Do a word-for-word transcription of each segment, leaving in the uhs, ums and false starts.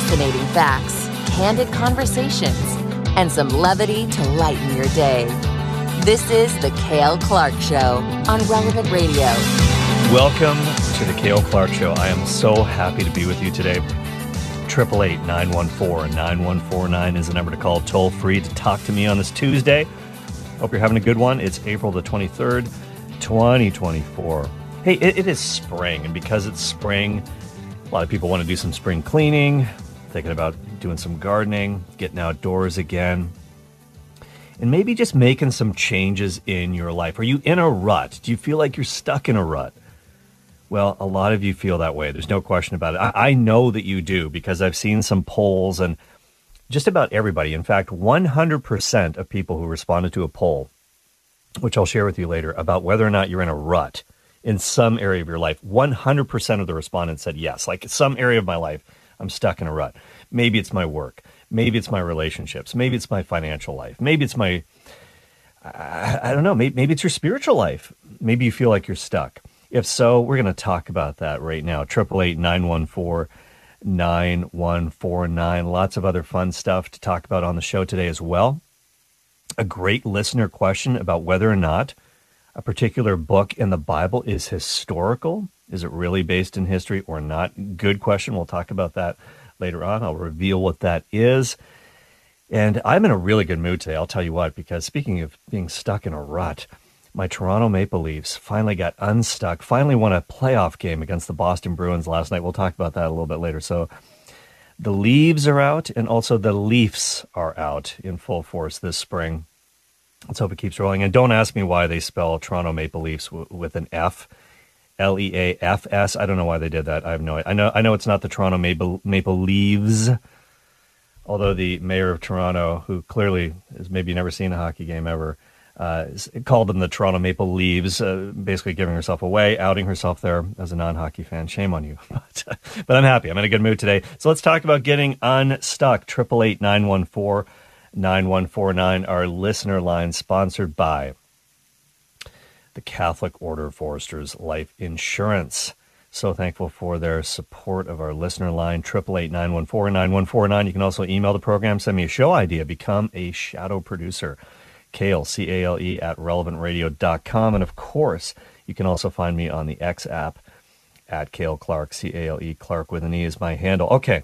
Fascinating facts, candid conversations, and some levity to lighten your day. This is The Cale Clark Show on Relevant Radio. Welcome to The Cale Clark Show. I am so happy to be with you today. eight eight eight, nine one four, nine one four nine is the number to call toll free to talk to me on this Tuesday. Hope you're having a good one. It's April the twenty-third, twenty twenty-four. Hey, it, it is spring, and because it's spring, a lot of people want to do some spring cleaning, thinking about doing some gardening, getting outdoors again, and maybe just making some changes in your life. Are you in a rut? Do you feel like you're stuck in a rut? Well, a lot of you feel that way. There's no question about it. I, I know that you do because I've seen some polls, and just about everybody, in fact, one hundred percent of people who responded to a poll, which I'll share with you later, about whether or not you're in a rut in some area of your life, one hundred percent of the respondents said yes. Like some area of my life, I'm stuck in a rut. Maybe it's my work. Maybe it's my relationships. Maybe it's my financial life. Maybe it's my, I, I don't know, maybe, maybe it's your spiritual life. Maybe you feel like you're stuck. If so, we're going to talk about that right now. eight eight eight, nine one four, nine one four nine. Lots of other fun stuff to talk about on the show today as well. A great listener question about whether or not a particular book in the Bible is historical. Is it really based in history or not? Good question. We'll talk about that later on. I'll reveal what that is. And I'm in a really good mood today. I'll tell you what, because speaking of being stuck in a rut, my Toronto Maple Leafs finally got unstuck, finally won a playoff game against the Boston Bruins last night. We'll talk about that a little bit later. So the Leaves are out, and also the Leafs are out in full force this spring. Let's hope it keeps rolling. And don't ask me why they spell Toronto Maple Leafs w- with an F, L E A F S. I don't know why they did that. I have no idea. I know, I know it's not the Toronto Maple, Maple Leaves, although the mayor of Toronto, who clearly has maybe never seen a hockey game ever, uh, called them the Toronto Maple Leaves, uh, basically giving herself away, outing herself there as a non-hockey fan. Shame on you. but, uh, but I'm happy. I'm in a good mood today. So let's talk about getting unstuck. eight eight eight, nine one four, nine one four nine, our listener line, sponsored by the Catholic Order of Foresters Life Insurance. So thankful for their support of our listener line, eight eight eight, nine one four, nine one four nine. You can also email the program, send me a show idea, become a shadow producer. Cale, C A L E, at relevant radio dot com. And of course, you can also find me on the X app at Cale Clark, C A L E, Clark with an E is my handle. Okay.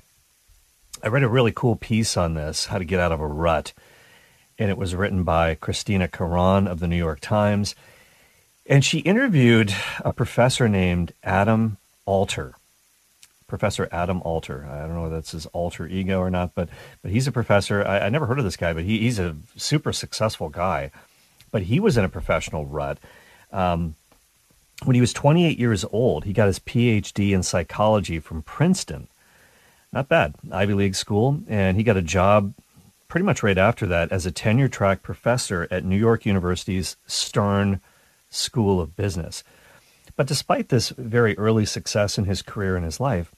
I read a really cool piece on this, how to get out of a rut, and it was written by Christina Caron of the New York Times, and she interviewed a professor named Adam Alter. Professor Adam Alter. I don't know whether that's his alter ego or not, but but he's a professor. I, I never heard of this guy, but he, he's a super successful guy, but he was in a professional rut. Um, when he was twenty-eight years old, he got his P H D in psychology from Princeton. Not bad. Ivy League school. And he got a job pretty much right after that as a tenure-track professor at New York University's Stern School of Business. But despite this very early success in his career and his life,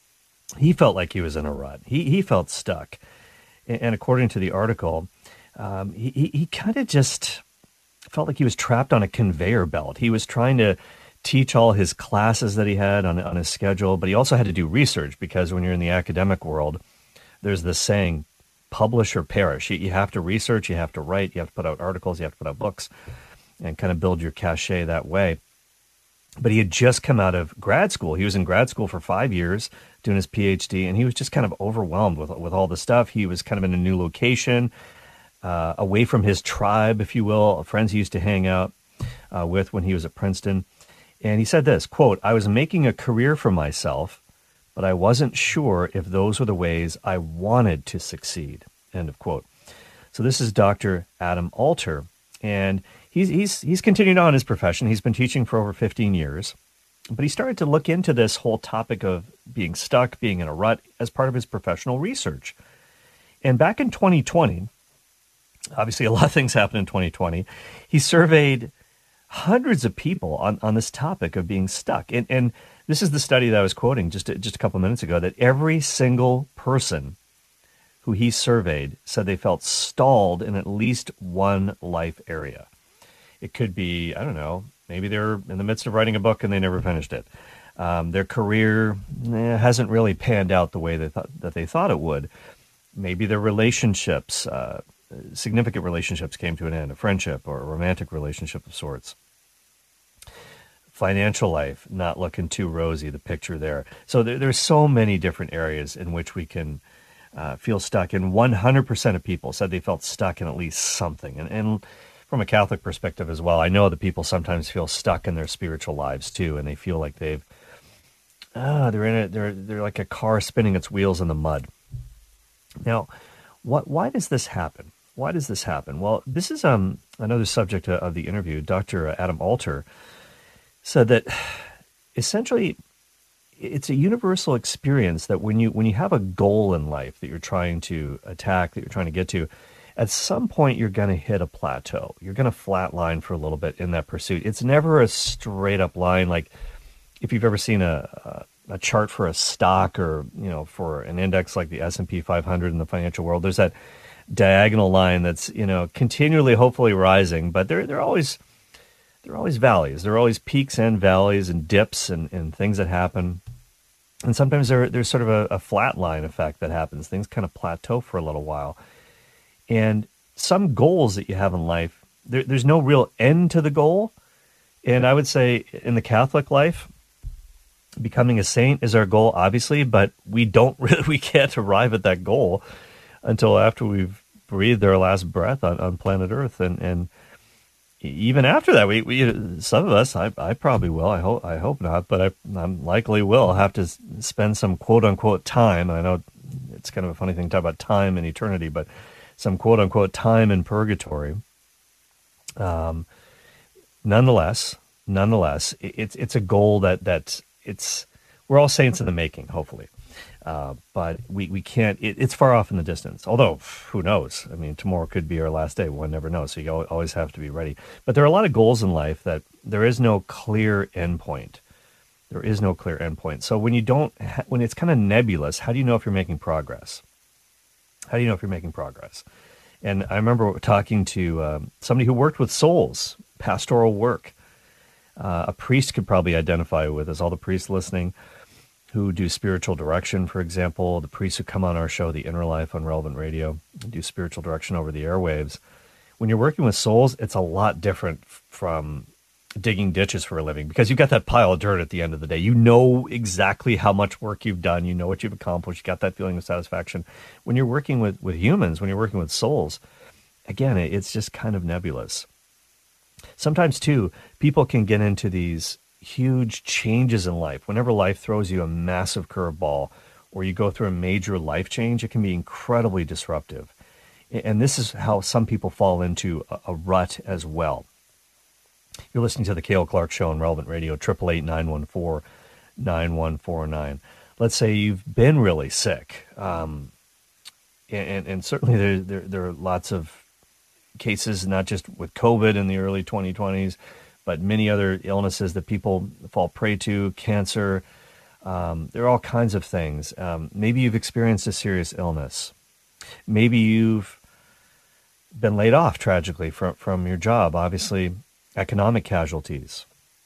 he felt like he was in a rut. He he felt stuck. And according to the article, um, he, he, he kind of just felt like he was trapped on a conveyor belt. He was trying to teach all his classes that he had on, on his schedule, but he also had to do research because when you're in the academic world, there's this saying, publish or perish. You, you have to research, you have to write, you have to put out articles, you have to put out books, and kind of build your cachet that way. But he had just come out of grad school. He was in grad school for five years doing his P H D, and he was just kind of overwhelmed with, with all the stuff. He was kind of in a new location, uh, away from his tribe, if you will, friends he used to hang out uh, with when he was at Princeton. And he said this, quote, "I was making a career for myself, but I wasn't sure if those were the ways I wanted to succeed," end of quote. So this is Doctor Adam Alter, and he's he's he's continued on his profession. He's been teaching for over fifteen years, but he started to look into this whole topic of being stuck, being in a rut, as part of his professional research. And back in twenty twenty, obviously a lot of things happened in twenty twenty, he surveyed hundreds of people on, on this topic of being stuck. And, and this is the study that I was quoting just, just a couple minutes ago, that every single person who he surveyed said they felt stalled in at least one life area. It could be, I don't know, maybe they're in the midst of writing a book and they never finished it. Um, their career eh, hasn't really panned out the way they thought that they thought it would. Maybe their relationships, uh, significant relationships, came to an end, a friendship or a romantic relationship of sorts. Financial life not looking too rosy, the picture there. So there, there's so many different areas in which we can uh, feel stuck. And one hundred percent of people said they felt stuck in at least something. And, and from a Catholic perspective as well, I know that people sometimes feel stuck in their spiritual lives too, and they feel like they've, ah, they're in it, they're they're like a car spinning its wheels in the mud. Now, what why does this happen? Why does this happen? Well, this is um another subject of the interview. Doctor Adam Alter said that essentially it's a universal experience that when you when you have a goal in life that you're trying to attack, that you're trying to get to, at some point you're going to hit a plateau. You're going to flatline for a little bit in that pursuit. It's never a straight up line. Like if you've ever seen a, a, a chart for a stock or, you know, for an index like the S and P five hundred in the financial world, there's that diagonal line that's, you know, continually hopefully rising, but they're, they're always... There are always valleys. There are always peaks and valleys and dips and, and things that happen. And sometimes there, there's sort of a, a flat line effect that happens. Things kind of plateau for a little while. And some goals that you have in life, there, there's no real end to the goal. And I would say in the Catholic life, becoming a saint is our goal, obviously, but we don't really, we can't arrive at that goal until after we've breathed our last breath on, on planet Earth. And, and even after that, we, we some of us, I, I probably will. I hope I hope not, but I I'm likely will have to spend some quote unquote time. I know it's kind of a funny thing to talk about time and eternity, but some quote unquote time in purgatory. Um, nonetheless, nonetheless, it, it's it's a goal that that it's we're all saints in the making, hopefully. Uh, but we, we can't, it, it's far off in the distance. Although, who knows? I mean, tomorrow could be our last day. One never knows. So you always have to be ready. But there are a lot of goals in life that there is no clear endpoint. There is no clear endpoint. So when you don't, ha- when it's kind of nebulous, how do you know if you're making progress? How do you know if you're making progress? And I remember talking to um, somebody who worked with souls, pastoral work. Uh, a priest could probably identify with us, all the priests listening, who do spiritual direction, for example, the priests who come on our show, The Inner Life on Relevant Radio, do spiritual direction over the airwaves. When you're working with souls, it's a lot different from digging ditches for a living because you've got that pile of dirt at the end of the day. You know exactly how much work you've done. You know what you've accomplished. You got that feeling of satisfaction. When you're working with, with humans, when you're working with souls, again, it's just kind of nebulous. Sometimes, too, people can get into these huge changes in life. Whenever life throws you a massive curveball or you go through a major life change, it can be incredibly disruptive. And this is how some people fall into a, a rut as well. You're listening to the Cale Clark Show on Relevant Radio, eight eight eight, nine one four, nine one four nine. Let's say you've been really sick. Um, and, and certainly there, there, there are lots of cases, not just with COVID in the early twenty twenties, but many other illnesses that people fall prey to, cancer. Um, there are all kinds of things. Um, maybe you've experienced a serious illness. Maybe you've been laid off tragically from, from your job. Obviously, economic casualties,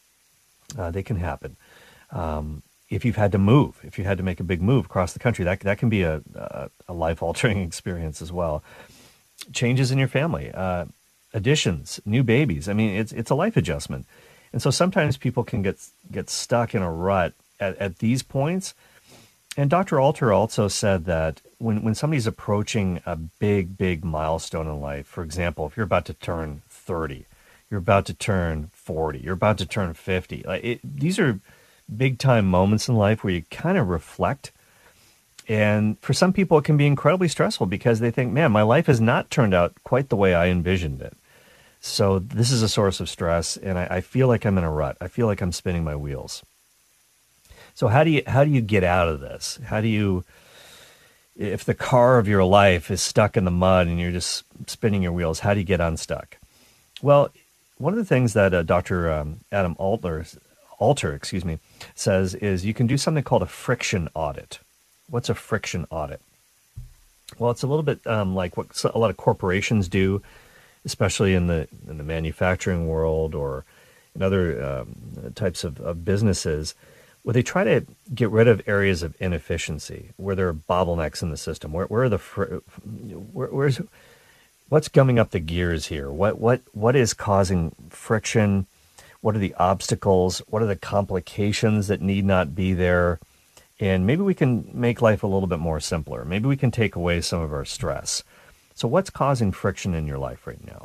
uh, they can happen. Um, if you've had to move, if you had to make a big move across the country, that, that can be a, a, a life-altering experience as well. Changes in your family, uh, additions, new babies. I mean, it's it's a life adjustment. And so sometimes people can get get stuck in a rut at, at these points. And Doctor Alter also said that when, when somebody's approaching a big, big milestone in life, for example, if you're about to turn thirty, you're about to turn forty, you're about to turn fifty, like it, these are big time moments in life where you kind of reflect. And for some people, it can be incredibly stressful because they think, man, my life has not turned out quite the way I envisioned it. So this is a source of stress, and I, I feel like I'm in a rut. I feel like I'm spinning my wheels. So how do you how do you get out of this? How do you, if the car of your life is stuck in the mud and you're just spinning your wheels, how do you get unstuck? Well, one of the things that uh, Doctor Um, Adam Alter, Alter, excuse me, says is you can do something called a friction audit. What's a friction audit? Well, it's a little bit um, like what a lot of corporations do, especially in the in the manufacturing world or in other um, types of, of businesses, Well, they try to get rid of areas of inefficiency where there are bottlenecks in the system. Where, where are the fr- where, where's what's gumming up the gears here? What what what is causing friction? What are the obstacles? What are the complications that need not be there? And maybe we can make life a little bit more simpler. Maybe we can take away some of our stress. So what's causing friction in your life right now?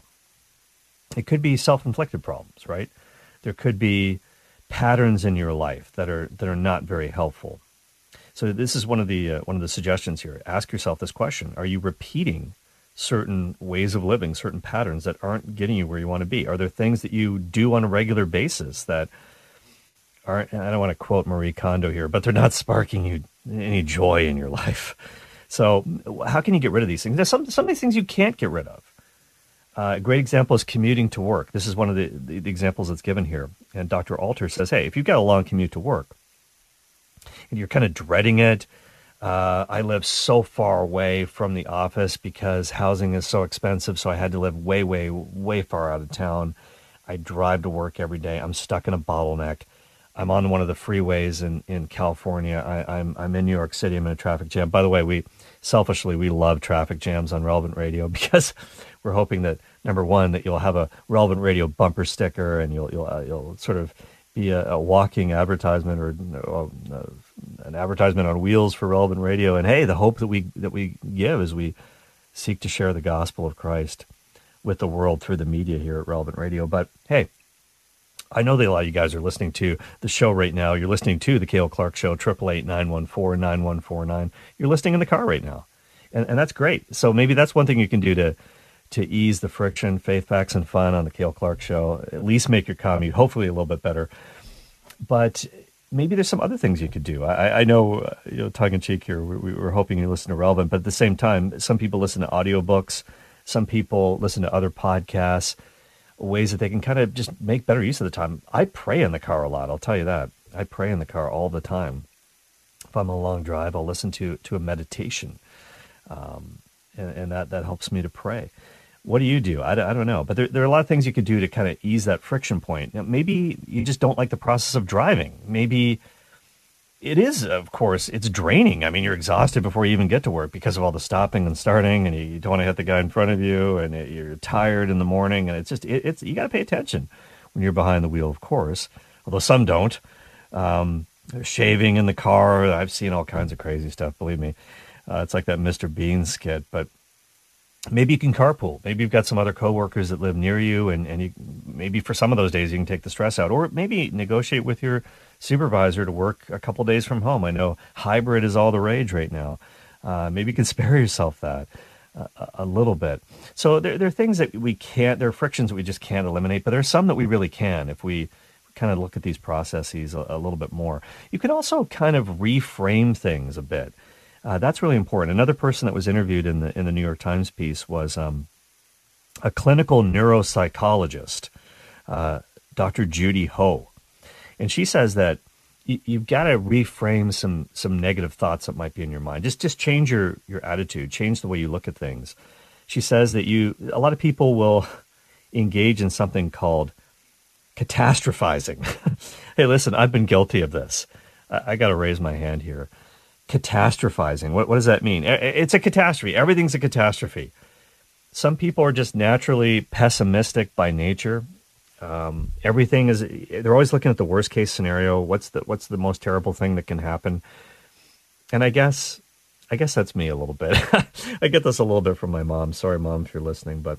It could be self-inflicted problems, right? There could be patterns in your life that are that are not very helpful. So this is one of the uh, one of the suggestions here. Ask yourself this question: are you repeating certain ways of living, certain patterns that aren't getting you where you want to be? Are there things that you do on a regular basis that aren't, I don't want to quote Marie Kondo here, but they're not sparking you any joy in your life? So how can you get rid of these things? There's some some of these things you can't get rid of. Uh, a great example is commuting to work. This is one of the, the, the examples that's given here. And Doctor Alter says, hey, if you've got a long commute to work and you're kind of dreading it, uh, I live so far away from the office because housing is so expensive, so I had to live way, way, way far out of town. I drive to work every day. I'm stuck in a bottleneck. I'm on one of the freeways in, in California. I, I'm I'm in New York City. I'm in a traffic jam. By the way, we selfishly, we love traffic jams on Relevant Radio because we're hoping that, number one, that you'll have a Relevant Radio bumper sticker and you'll you'll uh, you'll sort of be a, a walking advertisement or uh, an advertisement on wheels for Relevant Radio. And hey, the hope that we that we give is we seek to share the gospel of Christ with the world through the media here at Relevant Radio. But hey, I know that a lot of you guys are listening to the show right now. You're listening to the Cale Clark Show, eight eight eight, nine one four, nine one four nine. You're listening in the car right now, and and that's great. So maybe that's one thing you can do to to ease the friction. Faith, facts, and fun on the Cale Clark Show. At least make your commute hopefully a little bit better. But maybe there's some other things you could do. I, I know, uh, you know, tongue in cheek here, we, we were hoping you listen to Relevant, but at the same time, some people listen to audiobooks. Some people listen to other podcasts, ways that they can kind of just make better use of the time. I pray in the car a lot. I'll tell you that. I pray in the car all the time. If I'm on a long drive, I'll listen to to a meditation, um, and, and that, that helps me to pray. What do you do? I, I don't know. But there, there are a lot of things you could do to kind of ease that friction point. Now, maybe you just don't like the process of driving. Maybe it is, of course, it's draining. I mean, you're exhausted before you even get to work because of all the stopping and starting, and you don't want to hit the guy in front of you, and it, you're tired in the morning, and it's just, it, it's you got to pay attention when you're behind the wheel, of course, although some don't. Um, shaving in the car, I've seen all kinds of crazy stuff, believe me. Uh, it's like that Mister Bean skit, but maybe you can carpool. Maybe you've got some other coworkers that live near you, and, and you, maybe for some of those days you can take the stress out, or maybe negotiate with your supervisor to work a couple days from home. I know hybrid is all the rage right now. Uh, maybe you can spare yourself that uh, a little bit. So there, there are things that we can't, there are frictions that we just can't eliminate, but there's some that we really can if we kind of look at these processes a, a little bit more. You can also kind of reframe things a bit. Uh, that's really important. Another person that was interviewed in the in the New York Times piece was um, a clinical neuropsychologist, uh, Doctor Judy Ho, and she says that y- you've got to reframe some some negative thoughts that might be in your mind. Just just change your your attitude, change the way you look at things. She says that you a lot of people will engage in something called catastrophizing. Hey, listen, I've been guilty of this. I, I got to raise my hand here. Catastrophizing. What, what does that mean? It's a catastrophe. Everything's a catastrophe. Some people are just naturally pessimistic by nature. Um, everything is, they're always looking at the worst case scenario. What's the, what's the most terrible thing that can happen? And I guess, I guess that's me a little bit. I get this a little bit from my mom. Sorry, Mom, if you're listening, but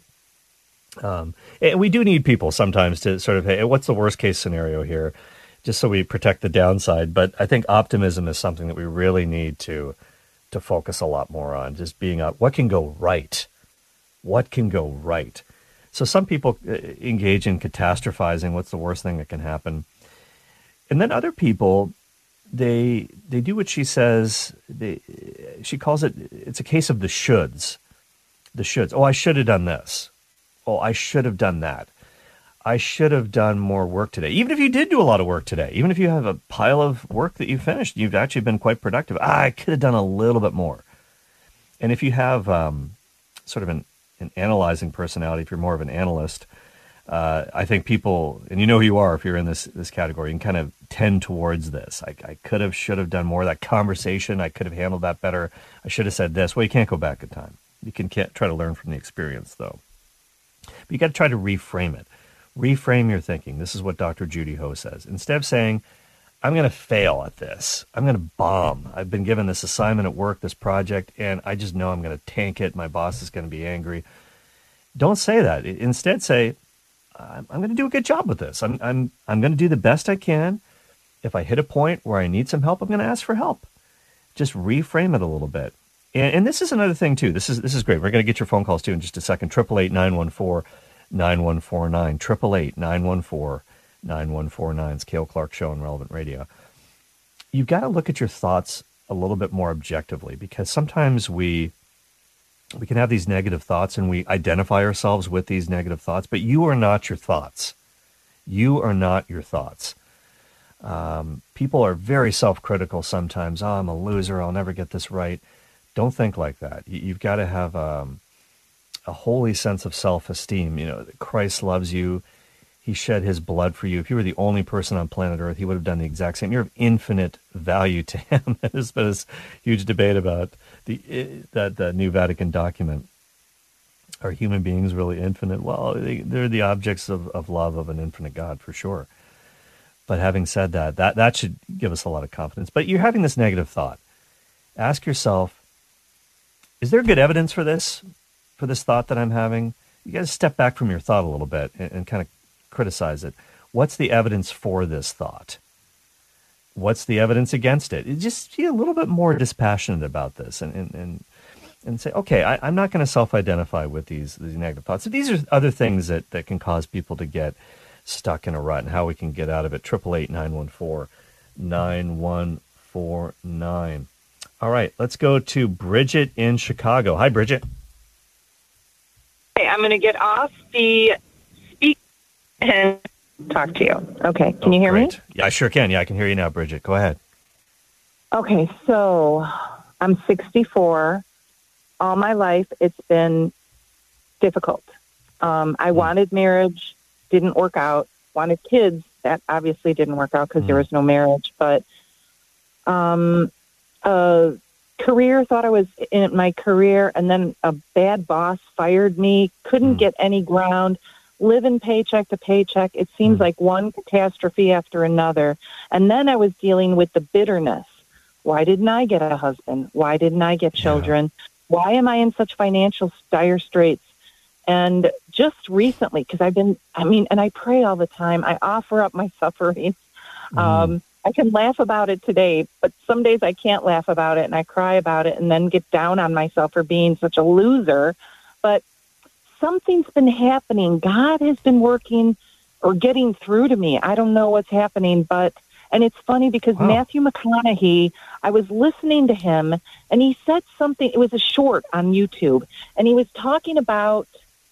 um, and we do need people sometimes to sort of, hey, what's the worst case scenario here? Just so we protect the downside. But I think optimism is something that we really need to to focus a lot more on. Just being up, what can go right? What can go right? So some people engage in catastrophizing. What's the worst thing that can happen? And then other people, they they do what she says. They, she calls it, it's a case of the shoulds. The shoulds. Oh, I should have done this. Oh, I should have done that. I should have done more work today. Even if you did do a lot of work today, even if you have a pile of work that you finished, you've actually been quite productive. Ah, I could have done a little bit more. And if you have um, sort of an, an analyzing personality, if you're more of an analyst, uh, I think people, and you know who you are if you're in this this category, you can kind of tend towards this. I, I could have, should have done more. That conversation, I could have handled that better. I should have said this. Well, you can't go back in time. You can can't try to learn from the experience, though. But you got to try to reframe it. Reframe your thinking. This is what Doctor Judy Ho says. Instead of saying, I'm going to fail at this. I'm going to bomb. I've been given this assignment at work, this project, and I just know I'm going to tank it. My boss is going to be angry. Don't say that. Instead, say, I'm, I'm going to do a good job with this. I'm, I'm, I'm going to do the best I can. If I hit a point where I need some help, I'm going to ask for help. Just reframe it a little bit. And, and this is another thing, too. This is this is great. We're going to get your phone calls, too, in just a second. eight eight eight, nine one four, nine one four nine. eight eight eight, nine one four, nine one four nine. It's Cale Clark Show on Relevant Radio. You've got to look at your thoughts a little bit more objectively, because sometimes we we can have these negative thoughts and we identify ourselves with these negative thoughts, but you are not your thoughts. You are not your thoughts. Um, people are very self-critical sometimes. Oh, I'm a loser. I'll never get this right. Don't think like that. You, you've got to have um, a holy sense of self-esteem. You know, Christ loves you. He shed his blood for you. If you were the only person on planet Earth, he would have done the exact same. You're of infinite value to him. There's been this huge debate about the that the new Vatican document. Are human beings really infinite? Well, they, they're the objects of, of love of an infinite God, for sure. But having said that, that, that should give us a lot of confidence. But you're having this negative thought. Ask yourself, is there good evidence for this, for this thought that I'm having? You got to step back from your thought a little bit and, and kind of criticize it. What's the evidence for this thought? What's the evidence against it? Just be a little bit more dispassionate about this and and, and, and say, okay, I, I'm not going to self-identify with these, these negative thoughts. So these are other things that, that can cause people to get stuck in a rut and how we can get out of it. eight eight eight, nine one four, nine one four nine. All right, let's go to Bridget in Chicago. Hi, Bridget. Okay, I'm going to get off the speak and talk to you. Okay, can oh, you hear great. me? Yeah, I sure can. Yeah, I can hear you now, Bridget. Go ahead. Okay, so I'm sixty-four. All my life, it's been difficult. Um, I mm. wanted marriage, didn't work out. Wanted kids, that obviously didn't work out because mm. there was no marriage. But um, uh, career, thought I was in my career, and then a bad boss fired me, couldn't mm. get any ground, living paycheck to paycheck. It seems mm. like one catastrophe after another. And then I was dealing with the bitterness. Why didn't I get a husband? Why didn't I get children? Yeah. Why am I in such financial dire straits? And just recently, because I've been, I mean, and I pray all the time, I offer up my suffering. Mm. Um, I can laugh about it today, but some days I can't laugh about it and I cry about it and then get down on myself for being such a loser. But something's been happening. God has been working or getting through to me. I don't know what's happening, but, and it's funny because wow. Matthew McConaughey, I was listening to him and he said something, it was a short on YouTube, and he was talking about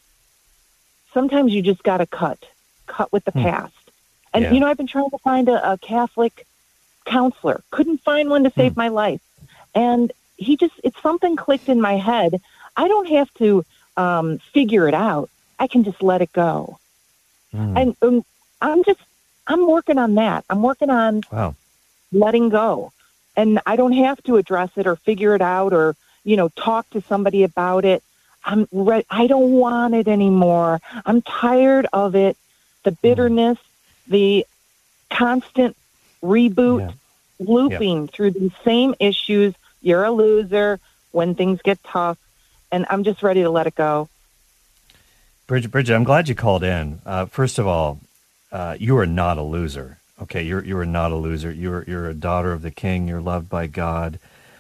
sometimes you just got to cut, cut with the hmm. past. And, yeah. you know, I've been trying to find a, a Catholic counselor, couldn't find one to save hmm. my life. And he just, it's something clicked in my head. I don't have to um, figure it out. I can just let it go. Hmm. And um, I'm just, I'm working on that. I'm working on wow. letting go. And I don't have to address it or figure it out or, you know, talk to somebody about it. I'm re- I don't want it anymore. I'm tired of it. The bitterness, mm. the constant reboot, yeah. looping yeah. through the same issues. You're a loser when things get tough. And I'm just ready to let it go. Bridget, Bridget, I'm glad you called in. Uh, first of all, uh, you are not a loser. Okay, you're you are not a loser. You're you're a daughter of the King. You're loved by God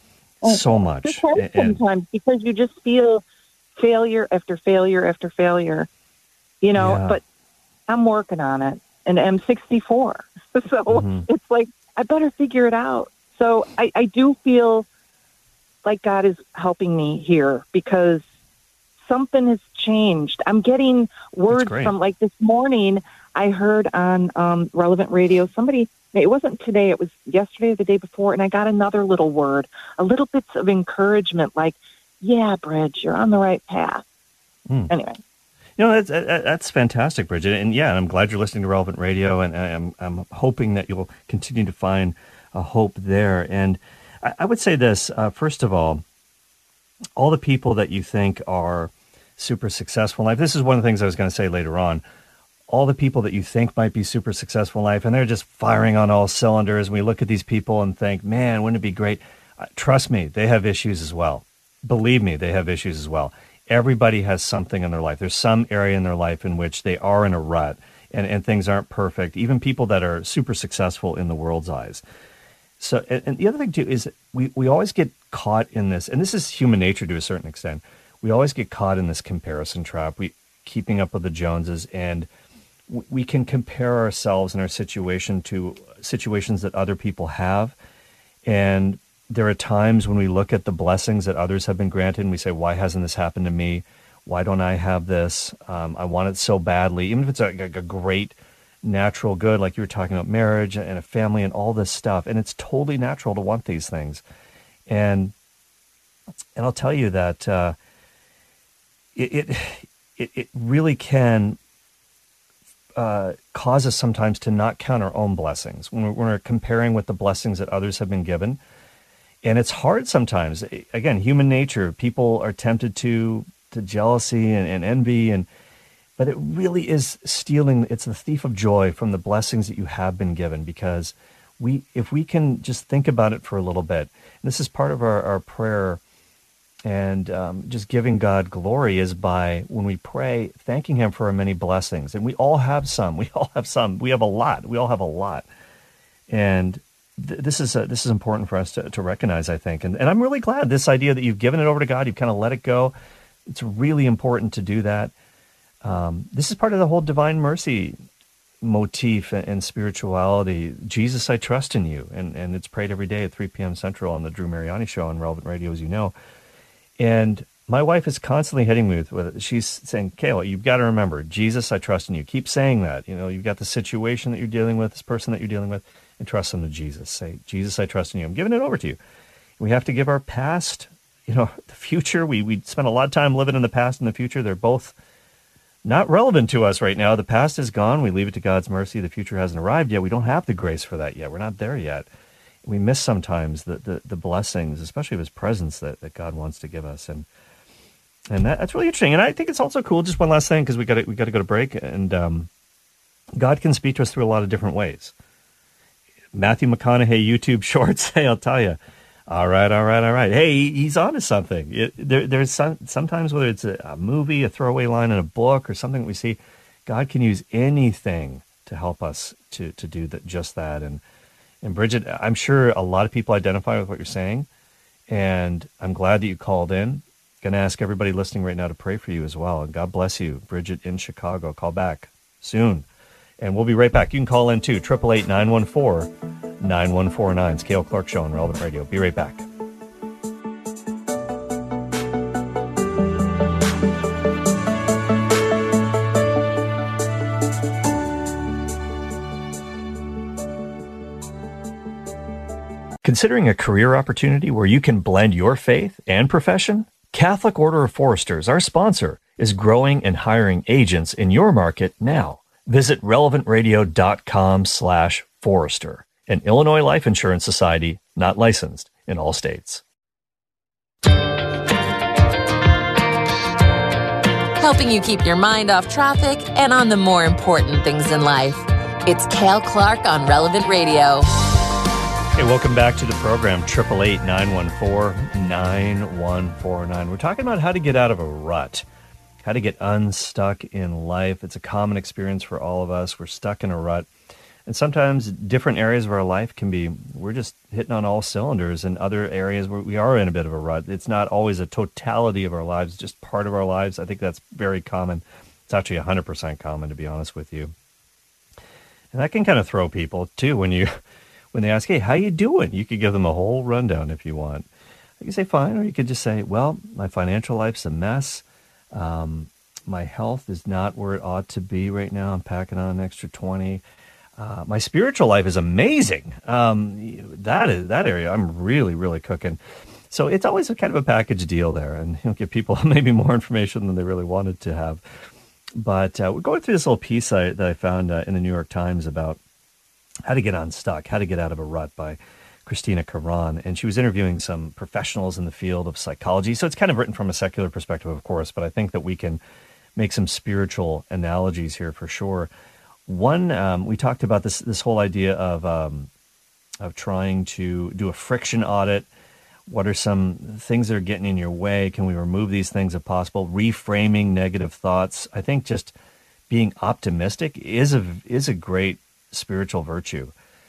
so much. It's hard and, sometimes because you just feel failure after failure after failure, you know. Yeah. But I'm working on it, and I'm sixty-four, so mm-hmm. it's like I better figure it out. So I, I do feel like God is helping me here because something has changed. I'm getting words from, like this morning, I heard on um, Relevant Radio, somebody, it wasn't today, it was yesterday or the day before, and I got another little word, a little bits of encouragement, like, yeah, Bridge, you're on the right path. Mm. Anyway. You know, that's, that's fantastic, Bridget. And yeah, I'm glad you're listening to Relevant Radio, and I'm, I'm hoping that you'll continue to find a hope there. And I, I would say this, uh, first of all, all the people that you think are super successful in life, this is one of the things I was going to say later on, all the people that you think might be super successful in life, and they're just firing on all cylinders. We look at these people and think, man, wouldn't it be great? Uh, trust me, they have issues as well. Believe me, they have issues as well. Everybody has something in their life. There's some area in their life in which they are in a rut and, and things aren't perfect, even people that are super successful in the world's eyes. So, and, and the other thing, too, is we, we always get caught in this, and this is human nature to a certain extent. We always get caught in this comparison trap, we keeping up with the Joneses, and w- we can compare ourselves and our situation to situations that other people have. And there are times when we look at the blessings that others have been granted and we say, why hasn't this happened to me? Why don't I have this? Um, I want it so badly. Even if it's a, a great natural good, like you were talking about marriage and a family and all this stuff. And it's totally natural to want these things. And and I'll tell you that uh, it, it, it really can uh, cause us sometimes to not count our own blessings when we're, when we're comparing with the blessings that others have been given. And it's hard sometimes. Again, human nature, people are tempted to to jealousy and, and envy, and but it really is stealing. It's the thief of joy from the blessings that you have been given, because we, if we can just think about it for a little bit, and this is part of our, our prayer and um, just giving God glory, is by, when we pray, thanking him for our many blessings. And we all have some. We all have some. We have a lot. We all have a lot. And This is a, this is important for us to, to recognize, I think. And, and I'm really glad this idea that you've given it over to God, you've kind of let it go. It's really important to do that. Um, this is part of the whole divine mercy motif and, and spirituality. Jesus, I trust in you. And, and it's prayed every day at three p.m. Central on the Drew Mariani Show on Relevant Radio, as you know. And my wife is constantly hitting me with, with it. She's saying, Kayla, you've got to remember, Jesus, I trust in you. Keep saying that. You know, you've got the situation that you're dealing with, this person that you're dealing with. And trust them to Jesus. Say, Jesus, I trust in you. I'm giving it over to you. We have to give our past, you know, the future. We we spend a lot of time living in the past and the future. They're both not relevant to us right now. The past is gone. We leave it to God's mercy. The future hasn't arrived yet. We don't have the grace for that yet. We're not there yet. We miss sometimes the the, the blessings, especially of his presence that, that God wants to give us. And and that, that's really interesting. And I think it's also cool, just one last thing, because we got we got to go to break. And um, God can speak to us through a lot of different ways. Matthew McConaughey YouTube Shorts. Hey, I'll tell you. All right, all right, all right. Hey, he's on to something. It, there, there's some, sometimes, whether it's a, a movie, a throwaway line in a book, or something that we see, God can use anything to help us to to do that, just that. And and Bridget, I'm sure a lot of people identify with what you're saying, and I'm glad that you called in. Going to ask everybody listening right now to pray for you as well. And God bless you, Bridget in Chicago. Call back soon. And we'll be right back. You can call in too, eight eight eight, nine one four, nine one four nine. It's Cale Clark Show on Relevant Radio. Be right back. Considering a career opportunity where you can blend your faith and profession? Catholic Order of Foresters, our sponsor, is growing and hiring agents in your market now. Visit relevantradio.com slash Forester, an Illinois Life Insurance Society not licensed in all states. Helping you keep your mind off traffic and on the more important things in life. It's Cale Clark on Relevant Radio. Hey, welcome back to the program, eight eight eight, nine one four, nine one four nine. We're talking about how to get out of a rut. How to get unstuck in life. It's a common experience for all of us. We're stuck in a rut. And sometimes different areas of our life can be, we're just hitting on all cylinders, and other areas where we are in a bit of a rut. It's not always a totality of our lives, just part of our lives. I think that's very common. It's actually one hundred percent common, to be honest with you. And that can kind of throw people too when you, when they ask, hey, how you doing? You could give them a whole rundown if you want. You can say fine, or you could just say, well, my financial life's a mess. Um, my health is not where it ought to be right now. I'm packing on an extra twenty. Uh, my spiritual life is amazing. Um, that is that area I'm really, really cooking. So it's always a kind of a package deal there, and you know, give people maybe more information than they really wanted to have. But uh, we're going through this little piece I, that I found uh, in the New York Times about how to get unstuck, how to get out of a rut by Christina Caron. And she was interviewing some professionals in the field of psychology. So it's kind of written from a secular perspective, of course, but I think that we can make some spiritual analogies here for sure. One, um, we talked about this this whole idea of um, of trying to do a friction audit. What are some things that are getting in your way? Can we remove these things if possible? Reframing negative thoughts. I think just being optimistic is a is a great spiritual virtue.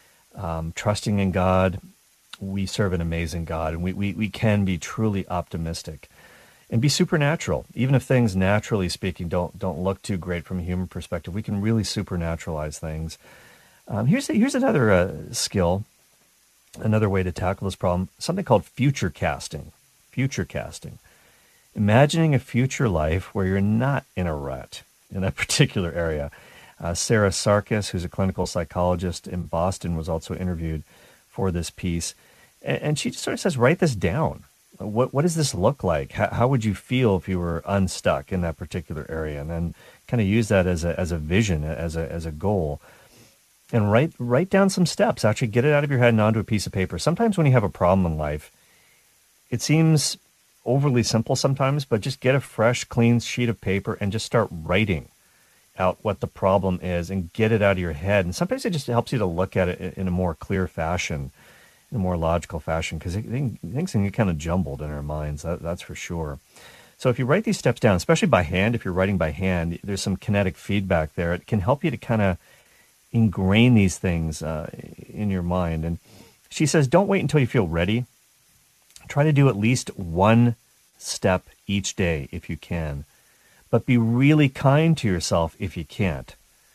Um, trusting in God. We serve an amazing God, and we, we, we can be truly optimistic and be supernatural. Even if things, naturally speaking, don't don't look too great from a human perspective, we can really supernaturalize things. Um, here's here's another uh, skill. Another way to tackle this problem, something called future casting. Future casting. Imagining a future life where you're not in a rut in that particular area. Uh, Sarah Sarkis, who's a clinical psychologist in Boston, was also interviewed for this piece. And, and she just sort of says, write this down. What what does this look like? How, how would you feel if you were unstuck in that particular area? And then kind of use that as a as a vision, as a as a goal. And write write down some steps. Actually get it out of your head and onto a piece of paper. Sometimes when you have a problem in life, it seems overly simple sometimes, but just get a fresh, clean sheet of paper and just start writing out what the problem is and get it out of your head. And sometimes it just helps you to look at it in a more clear fashion, in a more logical fashion, because things can get kind of jumbled in our minds, that, that's for sure. So if you write these steps down, especially by hand, if you're writing by hand, there's some kinetic feedback there. It can help you to kind of ingrain these things uh, in your mind. And she says, don't wait until you feel ready. Try to do at least one step each day if you can. But be really kind to yourself if you can't.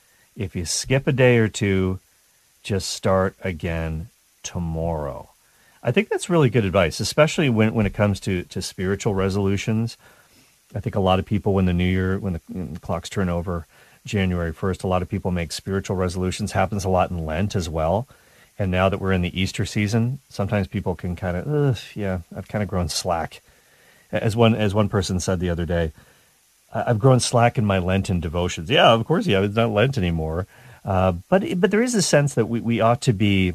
If you skip a day or two, just start again tomorrow. I think that's really good advice, especially when, when it comes to, to spiritual resolutions. I think a lot of people, when the new year, when the, when the clocks turn over January first, a lot of people make spiritual resolutions. Happens a lot in Lent as well. And now that we're in the Easter season, sometimes people can kind of, yeah, I've kind of grown slack. As one as one person said the other day, I've grown slack in my Lenten devotions. Yeah, of course, yeah, it's not Lent anymore. Uh, but but there is a sense that we, we ought to be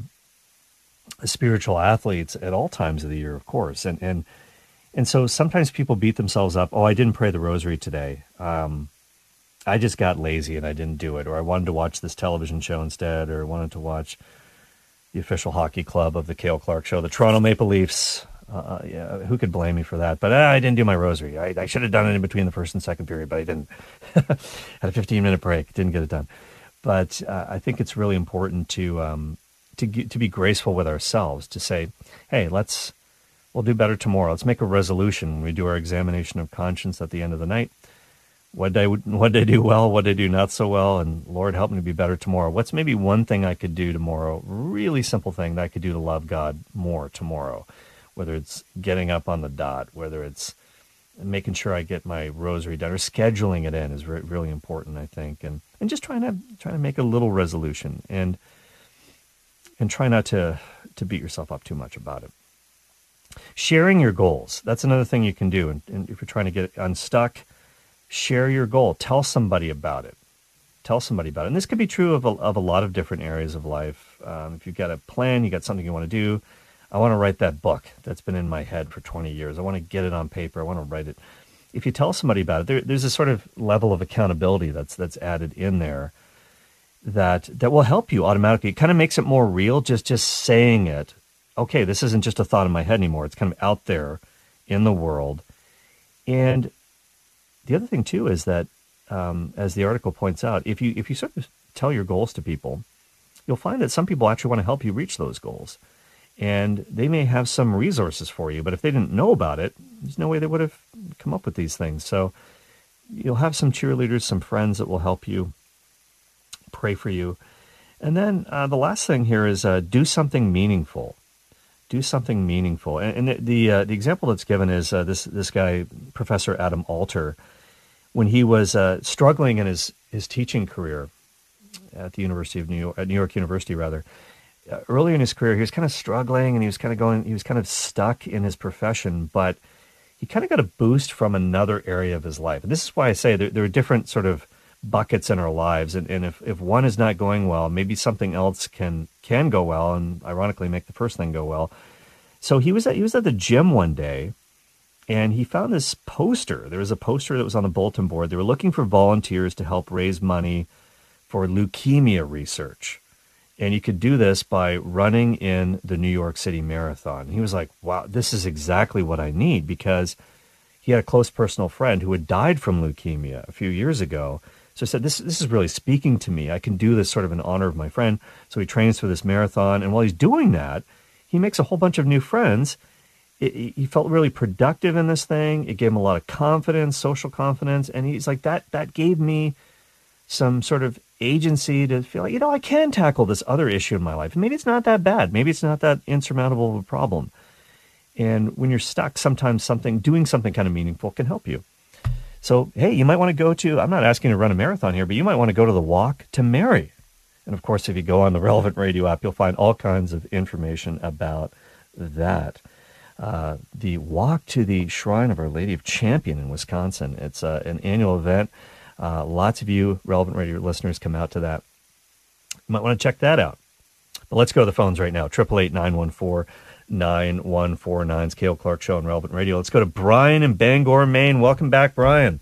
spiritual athletes at all times of the year, of course. And and and so sometimes people beat themselves up. Oh, I didn't pray the rosary today. Um, I just got lazy and I didn't do it. Or I wanted to watch this television show instead, or wanted to watch the official hockey club of the Cale Clark Show, the Toronto Maple Leafs. Uh, yeah, who could blame me for that? But uh, I didn't do my rosary. I, I should have done it in between the first and second period, but I didn't. Had a fifteen-minute break, didn't get it done. But uh, I think it's really important to um, to to be graceful with ourselves, to say, hey, let's we'll do better tomorrow. Let's make a resolution when we do our examination of conscience at the end of the night. What did I what did I do well? What did I do not so well? And Lord, help me to be better tomorrow. What's maybe one thing I could do tomorrow? Really simple thing that I could do to love God more tomorrow. Whether it's getting up on the dot, whether it's making sure I get my rosary done, or scheduling it in is re- really important, I think, and and just trying to trying to make a little resolution, and and try not to to beat yourself up too much about it. Sharing your goals, that's another thing you can do, and, and if you're trying to get unstuck, share your goal. Tell somebody about it. Tell somebody about it, and this could be true of a, of a lot of different areas of life. Um, if you've got a plan, you got something you want to do. I want to write that book that's been in my head for twenty years. I want to get it on paper. I want to write it. If you tell somebody about it, there, there's a sort of level of accountability that's that's added in there that that will help you automatically. It kind of makes it more real, just just saying it. Okay, this isn't just a thought in my head anymore. It's kind of out there in the world. And the other thing, too, is that, um, as the article points out, if you if you sort of tell your goals to people, you'll find that some people actually want to help you reach those goals. And they may have some resources for you, but if they didn't know about it, there's no way they would have come up with these things. So you'll have some cheerleaders, some friends that will help you, pray for you. And then uh, the last thing here is uh, do something meaningful. Do something meaningful. And, and the the, uh, the example that's given is uh, this this guy, Professor Adam Alter, when he was uh, struggling in his, his teaching career at the University of New York, at New York University rather. Uh, early in his career, he was kind of struggling, and he was kind of going, he was kind of stuck in his profession, but he kind of got a boost from another area of his life. And this is why I say there, there are different sort of buckets in our lives, and, and if, if one is not going well, maybe something else can can go well, and ironically make the first thing go well. So he was at, he was at the gym one day, and he found this poster. There was a poster that was on the bulletin board. They were looking for volunteers to help raise money for leukemia research. And you could do this by running in the New York City Marathon. He was like, wow, this is exactly what I need, because he had a close personal friend who had died from leukemia a few years ago. So I said, this, this is really speaking to me. I can do this sort of in honor of my friend. So he trains for this marathon. And while he's doing that, he makes a whole bunch of new friends. It, he felt really productive in this thing. It gave him a lot of confidence, social confidence. And he's like, that, that gave me some sort of agency to feel like, you know, I can tackle this other issue in my life. Maybe it's not that bad. Maybe it's not that insurmountable of a problem. And when you're stuck, sometimes something, doing something kind of meaningful can help you. So, hey, you might want to go to, I'm not asking you to run a marathon here, but you might want to go to the Walk to Mary. And of course, if you go on the Relevant Radio app, you'll find all kinds of information about that. Uh, the Walk to the Shrine of Our Lady of Champion in Wisconsin. It's uh, an annual event. Uh, lots of you Relevant Radio listeners come out to that. You might want to check that out. But let's go to the phones right now. eight eight eight, nine one four, nine one four nine. It's Cale Clark Show on Relevant Radio. Let's go to Brian in Bangor, Maine. Welcome back, Brian.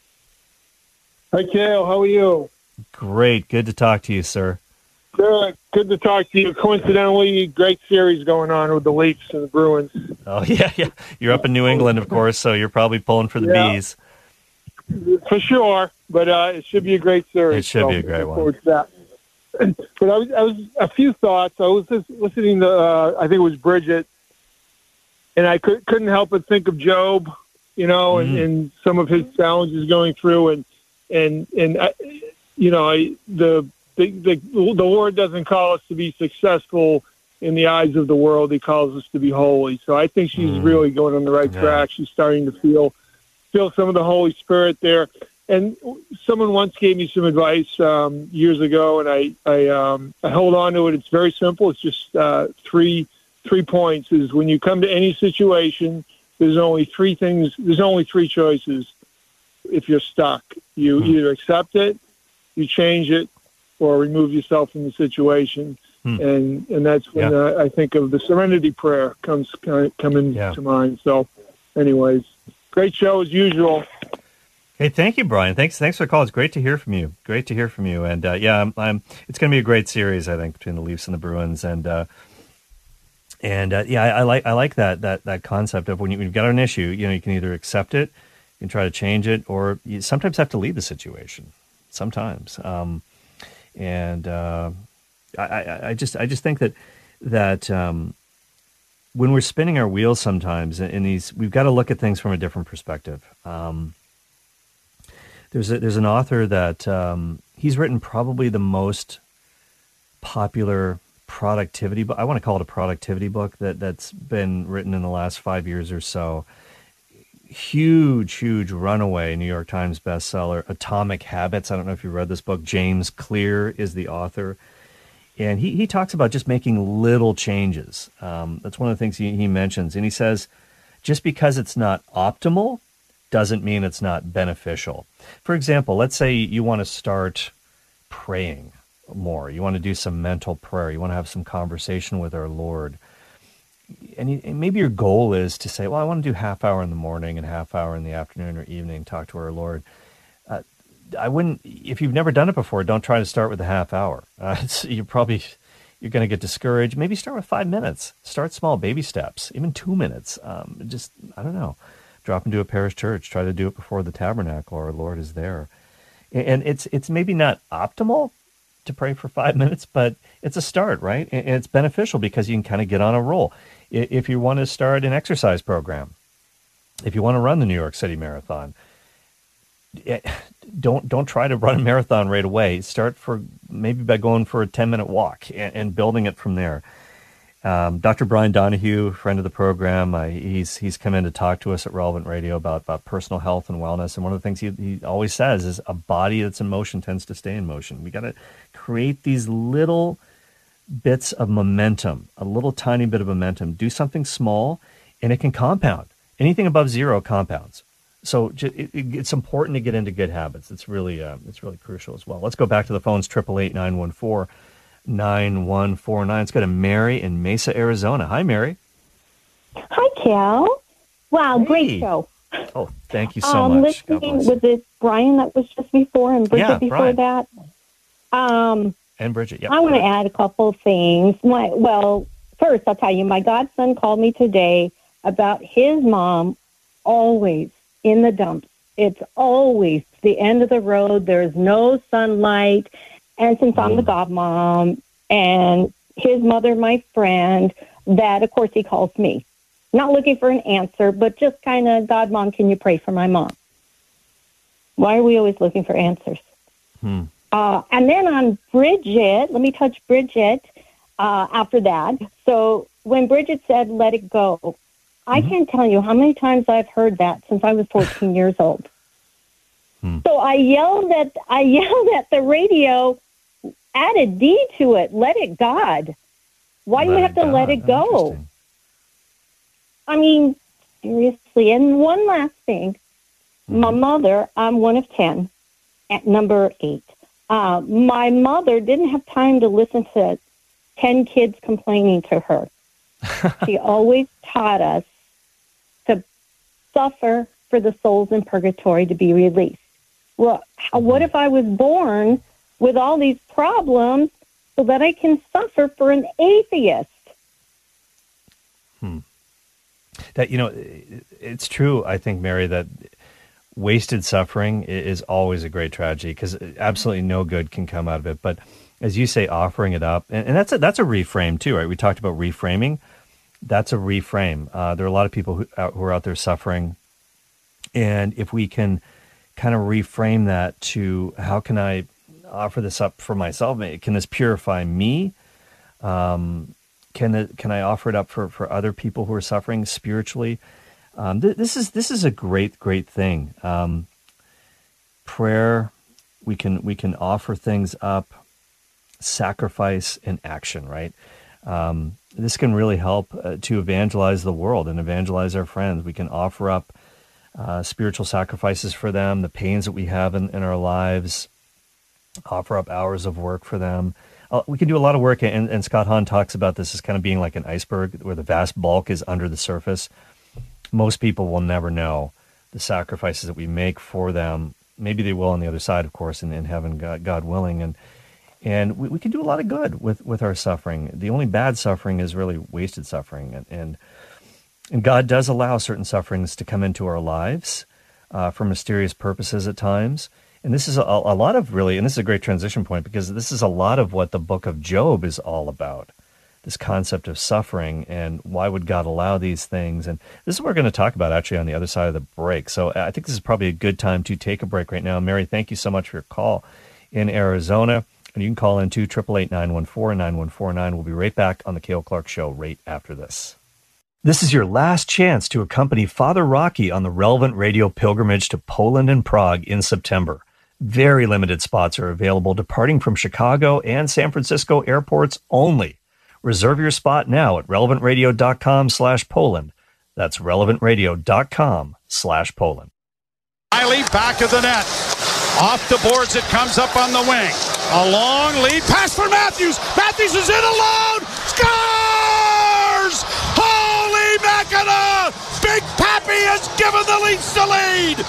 Hi, Cale. How are you? Great. Good to talk to you, sir. Good. Good to talk to you. Coincidentally, great series going on with the Leafs and the Bruins. Oh, yeah, yeah. You're up in New England, of course, so you're probably pulling for the Yeah. bees. For sure, but uh, it should be a great series. It should so be a great one. forward to that. But I was, I was a few thoughts. I was just listening to, uh, I think it was Bridget, and I could, couldn't help but think of Job, you know, Mm-hmm. and, and some of his challenges going through, and and and I, you know, I, the, the the the Lord doesn't call us to be successful in the eyes of the world. He calls us to be holy. So I think she's Mm. really going on the right Yeah. track. She's starting to feel. feel some of the Holy Spirit there. And someone once gave me some advice um, years ago, and I I, um, I hold on to it. It's very simple. It's just uh, three three points. Is when you come to any situation, there's only three things. There's only three choices. If you're stuck, you Hmm. either accept it, you change it, or remove yourself from the situation. Hmm. And and that's when Yeah. uh, I think of the Serenity Prayer comes coming Yeah. to mind. So, anyways. Great show as usual. Hey, thank you, Brian. Thanks, thanks for the call. It's great to hear from you. Great to hear from you. And uh, yeah, I'm, I'm, it's going to be a great series, I think, between the Leafs and the Bruins. And uh, and uh, yeah, I, I like I like that that that concept of when, you, when you've got an issue, you know, you can either accept it, you can try to change it, or you sometimes have to leave the situation. Sometimes, um, and uh, I, I, I just I just think that that. Um, when we're spinning our wheels sometimes in these, we've got to look at things from a different perspective. Um, there's a, there's an author that um, he's written probably the most popular productivity book. I want to call it a productivity book that that's been written in the last five years or so. Huge, huge runaway New York Times bestseller, Atomic Habits. I don't know if you read this book. James Clear is the author. And he, he talks about just making little changes. Um, that's one of the things he, he mentions. And he says, just because it's not optimal doesn't mean it's not beneficial. For example, let's say you want to start praying more. You want to do some mental prayer. You want to have some conversation with our Lord. And, you, and maybe your goal is to say, well, I want to do half hour in the morning and half hour in the afternoon or evening, talk to our Lord. Uh, I wouldn't, if you've never done it before, don't try to start with a half hour. Uh, it's, you're probably, you're going to get discouraged. Maybe start with five minutes. Start small, baby steps, even two minutes. Um, just, I don't know, drop into a parish church. Try to do it before the tabernacle. Our Lord is there. And it's, it's maybe not optimal to pray for five minutes, but it's a start, right? And it's beneficial because you can kind of get on a roll. If you want to start an exercise program, if you want to run the New York City Marathon, don't don't try to run a marathon right away. Start for maybe by going for a ten minute walk and, and building it from there. Um, Doctor Brian Donahue, friend of the program, uh, he's he's come in to talk to us at Relevant Radio about, about personal health and wellness. And one of the things he, he always says is a body that's in motion tends to stay in motion. We got to create these little bits of momentum, a little tiny bit of momentum. Do something small, and it can compound. Anything above zero compounds. So it, it, it's important to get into good habits. It's really uh, it's really crucial as well. Let's go back to the phones, eight eight eight, nine one four, nine one four nine. Let's go to Mary in Mesa, Arizona. Hi, Mary. Hi, Cal. Wow, hey. Great show. Oh, thank you so um, much. Listening, was it Brian that was just before and Bridget yeah, before Brian. that? Um, and Bridget, yeah. I want to add a couple of things. My, well, first, I'll tell you, my godson called me today about his mom always in the dumps. It's always the end of the road. There's no sunlight. And since mm. I'm the godmom and his mother, my friend, that, of course, he calls me. Not looking for an answer, but just kind of, God, Mom, can you pray for my mom? Why are we always looking for answers? Hmm. Uh, and then on Bridget, let me touch Bridget uh, after that. So when Bridget said, let it go, mm-hmm. I can't tell you how many times I've heard that since I was fourteen years old. Hmm. So I yelled at, I yelled at the radio, added D to it, let it God. Why do you have to let it go? I mean, seriously. And one last thing. Mm-hmm. My mother, I'm one of ten, at number eight. Uh, my mother didn't have time to listen to ten kids complaining to her. She always taught us to suffer for the souls in purgatory to be released. Well, mm-hmm. what if I was born with all these problems so that I can suffer for an atheist? Hmm. That, you know, it's true, I think, Mary, that wasted suffering is always a great tragedy because absolutely no good can come out of it. But as you say, offering it up, and, and that's a, that's a reframe too, right? We talked about reframing. That's a reframe. Uh, there are a lot of people who, out, who are out there suffering. And if we can kind of reframe that to how can I offer this up for myself? Can this purify me? Um Can it, can I offer it up for, for other people who are suffering spiritually? Um, th- this is this is a great great thing. Um, prayer, we can we can offer things up, sacrifice and action. Right. Um, this can really help uh, to evangelize the world and evangelize our friends. We can offer up uh, spiritual sacrifices for them, the pains that we have in, in our lives. Offer up hours of work for them. Uh, we can do a lot of work, and, and Scott Hahn talks about this as kind of being like an iceberg where the vast bulk is under the surface. Most people will never know the sacrifices that we make for them. Maybe they will on the other side, of course, in, in heaven, God, God willing. And and we, we can do a lot of good with, with our suffering. The only bad suffering is really wasted suffering. And and, and God does allow certain sufferings to come into our lives uh, for mysterious purposes at times. And this is a, a lot of really, and this is a great transition point because this is a lot of what the book of Job is all about, this concept of suffering and why would God allow these things. And this is what we're going to talk about actually on the other side of the break. So I think this is probably a good time to take a break right now. Mary, thank you so much for your call in Arizona. And you can call in to eight eight eight, nine one four, nine one four nine. We'll be right back on the Cale Clark Show right after this. This is your last chance to accompany Father Rocky on the Relevant Radio pilgrimage to Poland and Prague in September. Very limited spots are available departing from Chicago and San Francisco airports only. Reserve your spot now at relevantradio.com slash Poland. That's relevantradio.com slash Poland. Riley back of the net. Off the boards, it comes up on the wing. A long lead pass for Matthews. Matthews is in alone. Scores! Holy Mackinac! Big Pappy has given the Leafs the lead.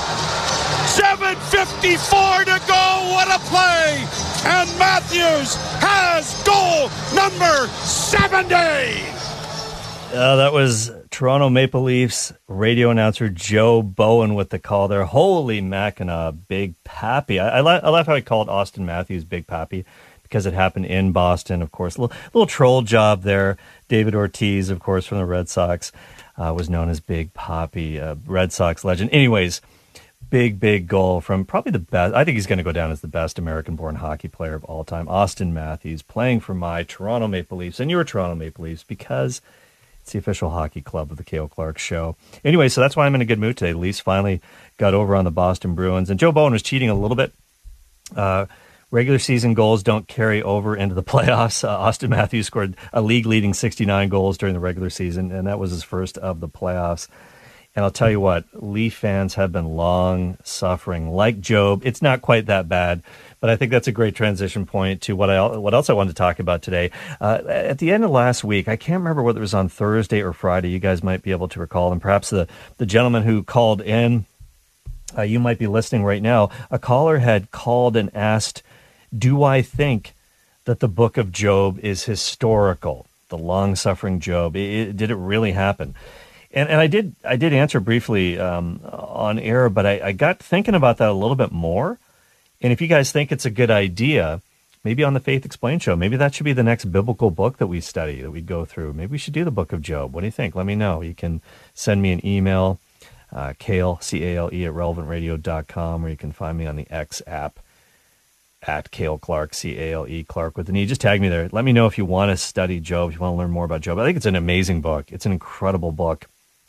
seven fifty-four to go. What a play! And Matthews has goal number seventy. Uh, that was Toronto Maple Leafs radio announcer Joe Bowen with the call there. Holy Mackinac, Big Pappy. I, I, li- I love how he called Austin Matthews Big Pappy because it happened in Boston, of course. A little, little troll job there. David Ortiz, of course, from the Red Sox, uh, was known as Big Pappy, uh, Red Sox legend. Anyways, big, big goal from probably the best. I think he's going to go down as the best American-born hockey player of all time. Austin Matthews playing for my Toronto Maple Leafs and your Toronto Maple Leafs because it's the official hockey club of the Cale Clark Show. Anyway, so that's why I'm in a good mood today. The Leafs finally got over on the Boston Bruins. And Joe Bowen was cheating a little bit. Uh, regular season goals don't carry over into the playoffs. Uh, Austin Matthews scored a league-leading sixty-nine goals during the regular season, and that was his first of the playoffs. And I'll tell you what, Leaf fans have been long suffering, like Job. It's not quite that bad, but I think that's a great transition point to what I what else I wanted to talk about today. Uh, at the end of last week, I can't remember whether it was on Thursday or Friday. You guys might be able to recall, and perhaps the, the gentleman who called in, uh, you might be listening right now. A caller had called and asked, do I think that the book of Job is historical? The long-suffering Job, it, it, did it really happen? And and I did I did answer briefly um, on air, but I, I got thinking about that a little bit more. And if you guys think it's a good idea, maybe on the Faith Explained show, maybe that should be the next biblical book that we study, that we go through. Maybe we should do the book of Job. What do you think? Let me know. You can send me an email, uh, Cale, C A L E, at relevant radio dot com, or you can find me on the X app at Cale Clark, C A L E, Clark with an E. Just tag me there. Let me know if you want to study Job, if you want to learn more about Job. I think it's an amazing book. It's an incredible book.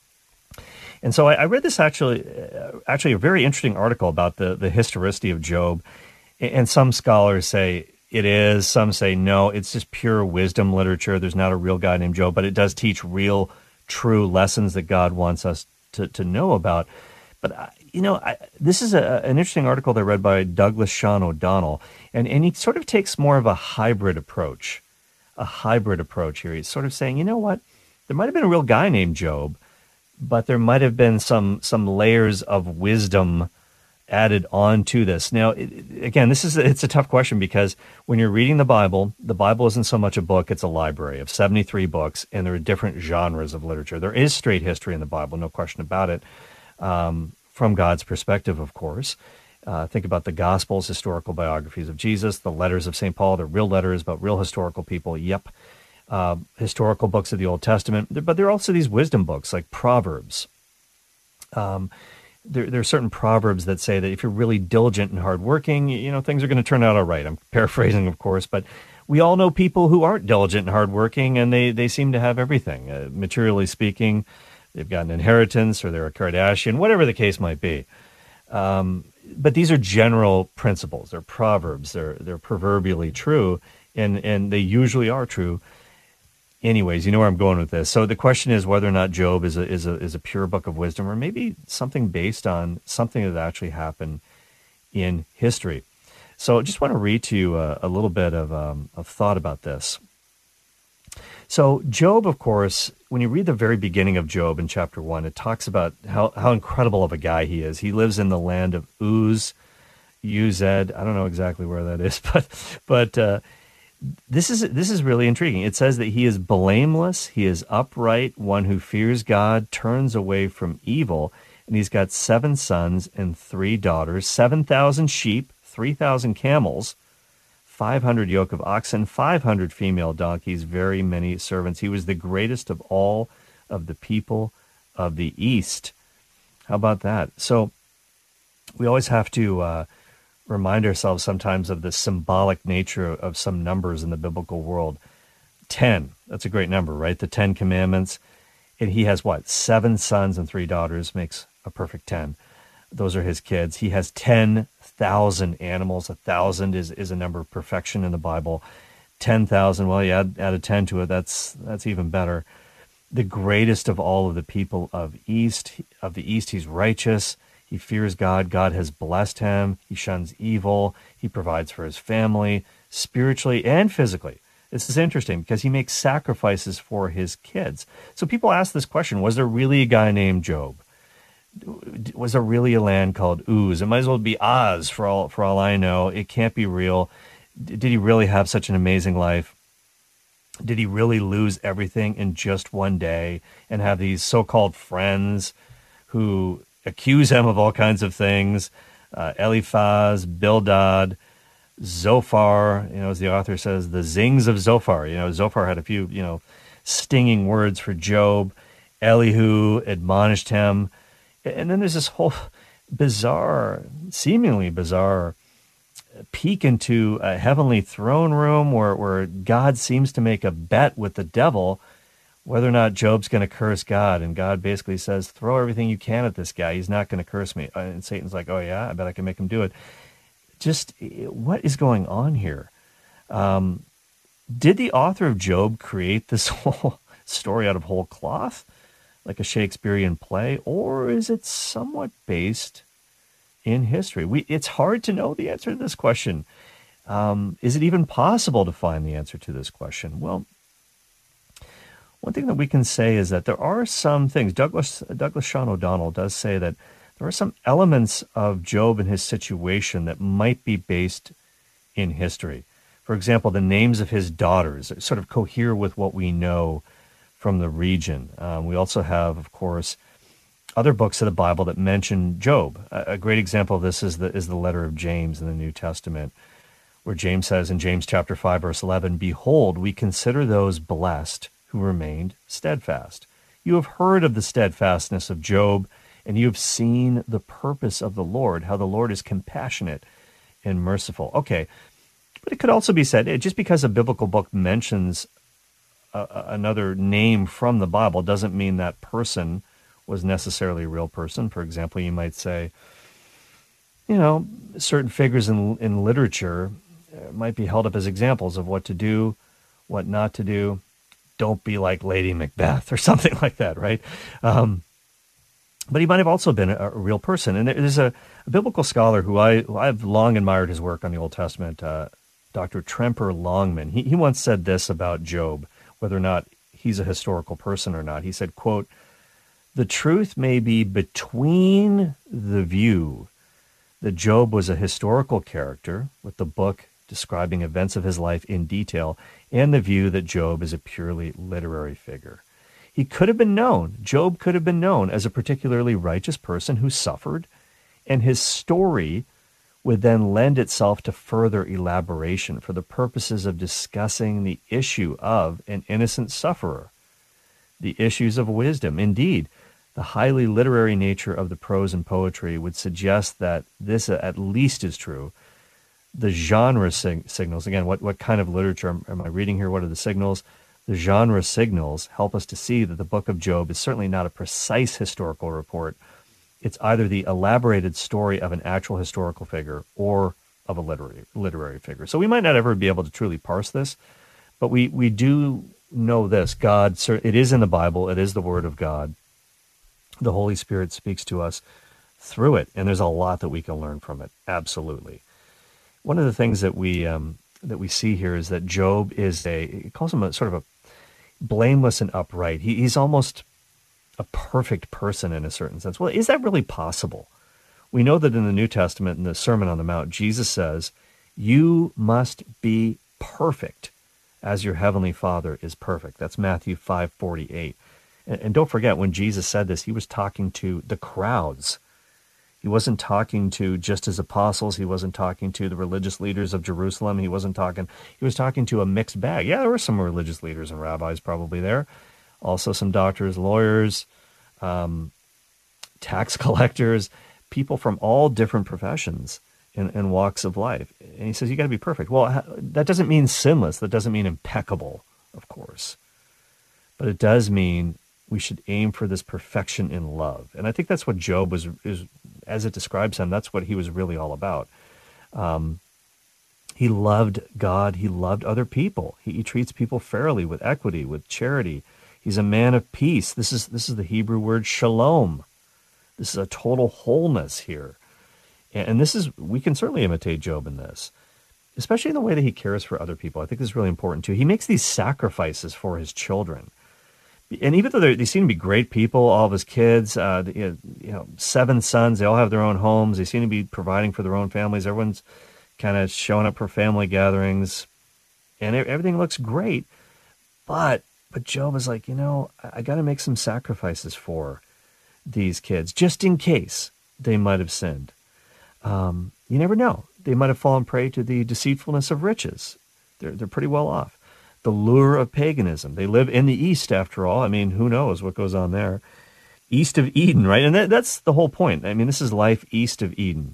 And so I, I read this actually, uh, actually a very interesting article about the, the historicity of Job. And some scholars say it is, some say no, it's just pure wisdom literature. There's not a real guy named Job, but it does teach real, true lessons that God wants us to, to know about. But, uh, you know, I, this is a, an interesting article that I read by Douglas Sean O'Donnell, and, and he sort of takes more of a hybrid approach, a hybrid approach here. He's sort of saying, you know what, there might have been a real guy named Job, but there might have been some some layers of wisdom added on to this. Now, it, again, this is it's a tough question because when you're reading the Bible, the Bible isn't so much a book, it's a library of seventy-three books, and there are different genres of literature. There is straight history in the Bible, no question about it, um, from God's perspective, of course. Uh, think about the Gospels, historical biographies of Jesus, the letters of Saint Paul, the real letters about real historical people, yep. Uh, historical books of the Old Testament, but there are also these wisdom books like Proverbs. Um, there, there are certain proverbs that say that if you're really diligent and hardworking, you know, things are going to turn out all right. I'm paraphrasing, of course, but we all know people who aren't diligent and hardworking, and they, they seem to have everything. Uh, materially speaking, they've got an inheritance, or they're a Kardashian, whatever the case might be. Um, but these are general principles. They're proverbs. They're they're proverbially true, and and they usually are true. Anyways, you know where I'm going with this. So the question is whether or not Job is a is a is a pure book of wisdom, or maybe something based on something that actually happened in history. So I just want to read to you a, a little bit of um, of thought about this. So Job, of course, when you read the very beginning of Job in chapter one, it talks about how how incredible of a guy he is. He lives in the land of Uz, U Z. I don't know exactly where that is, but but. Uh, This is this is really intriguing. It says that he is blameless, he is upright, one who fears God, turns away from evil, and he's got seven sons and three daughters, seven thousand sheep, three thousand camels, five hundred yoke of oxen, five hundred female donkeys, very many servants. He was the greatest of all of the people of the East. How about that? So we always have to uh, remind ourselves sometimes of the symbolic nature of some numbers in the biblical world. Ten, that's a great number, right? The Ten Commandments. And he has what? Seven sons and three daughters, makes a perfect ten. Those are his kids. He has ten thousand animals. A thousand is, is a number of perfection in the Bible. ten thousand, well, you add, add a ten to it, that's that's even better. The greatest of all of the people of East, of the East, he's righteous. He fears God. God has blessed him. He shuns evil. He provides for his family, spiritually and physically. This is interesting because he makes sacrifices for his kids. So people ask this question, was there really a guy named Job? Was there really a land called Uz? It might as well be Oz for all, for all I know. It can't be real. Did he really have such an amazing life? Did he really lose everything in just one day and have these so-called friends who accuse him of all kinds of things? Uh, Eliphaz, Bildad, Zophar, you know, as the author says, the zings of Zophar. You know, Zophar had a few, you know, stinging words for Job. Elihu admonished him. And then there's this whole bizarre, seemingly bizarre peek into a heavenly throne room where, where God seems to make a bet with the devil whether or not Job's going to curse God. And God basically says, throw everything you can at this guy. He's not going to curse me. And Satan's like, oh, yeah, I bet I can make him do it. Just what is going on here? Um, did the author of Job create this whole story out of whole cloth? like a Shakespearean play, or is it somewhat based in history? We, it's hard to know the answer to this question. Um, is it even possible to find the answer to this question? Well, one thing that we can say is that there are some things. Douglas Douglas Sean O'Donnell does say that there are some elements of Job and his situation that might be based in history. For example, the names of his daughters sort of cohere with what we know from the region. Um, we also have, of course, other books of the Bible that mention Job. A, a great example of this is the is the letter of James in the New Testament, where James says in James chapter five, verse eleven, "Behold, we consider those blessed who remained steadfast. You have heard of the steadfastness of Job, and you have seen the purpose of the Lord, how the Lord is compassionate and merciful." Okay, but it could also be said, just because a biblical book mentions a, another name from the Bible doesn't mean that person was necessarily a real person. For example, you might say, you know, certain figures in in literature might be held up as examples of what to do, what not to do. Don't be like Lady Macbeth or something like that, right? Um, but he might have also been a, a real person. And there's a, a biblical scholar who, I, who I've long admired his work on the Old Testament, uh, Doctor Tremper Longman. He, he once said this about Job, whether or not he's a historical person or not. He said, quote, "The truth may be between the view that Job was a historical character, with the book describing events of his life in detail, and the view that Job is a purely literary figure. He could have been known, Job could have been known as a particularly righteous person who suffered, and his story would then lend itself to further elaboration for the purposes of discussing the issue of an innocent sufferer, the issues of wisdom. Indeed, the highly literary nature of the prose and poetry would suggest that this at least is true. The genre sig- signals, again, what, what kind of literature am, am I reading here? What are the signals? The genre signals help us to see that the book of Job is certainly not a precise historical report. It's either the elaborated story of an actual historical figure or of a literary literary figure. So we might not ever be able to truly parse this, but we, we do know this. God, it is in the Bible. It is the Word of God. The Holy Spirit speaks to us through it, and there's a lot that we can learn from it. Absolutely. One of the things that we um, that we see here is that Job is a, he calls him a sort of a blameless and upright. He, he's almost a perfect person in a certain sense. Well, is that really possible? We know that in the New Testament, in the Sermon on the Mount, Jesus says, "You must be perfect as your heavenly Father is perfect." That's Matthew five forty-eight. And, and don't forget, when Jesus said this, he was talking to the crowds. He wasn't talking to just his apostles. He wasn't talking to the religious leaders of Jerusalem. He wasn't talking, he was talking to a mixed bag. Yeah, there were some religious leaders and rabbis probably there. Also some doctors, lawyers, um, tax collectors, people from all different professions and, and walks of life. And he says, you got to be perfect. Well, that doesn't mean sinless. That doesn't mean impeccable, of course. But it does mean we should aim for this perfection in love. And I think that's what Job was, is, as it describes him, that's what he was really all about. Um, he loved God. He loved other people. He, he treats people fairly, with equity, with charity. He's a man of peace. This is this is the Hebrew word shalom. This is a total wholeness here. And, and this is, we can certainly imitate Job in this, especially in the way that he cares for other people. I think this is really important too. He makes these sacrifices for his children. And even though they seem to be great people, all of his kids, uh, you know, seven sons, they all have their own homes. They seem to be providing for their own families. Everyone's kind of showing up for family gatherings, and everything looks great. But but Job is like, you know, I, I got to make some sacrifices for these kids, just in case they might have sinned. Um, you never know. They might have fallen prey to the deceitfulness of riches. They're they're pretty well off. The lure of paganism. They live in the East, after all. I mean, who knows what goes on there? East of Eden, right? And that, that's the whole point. I mean, this is life east of Eden.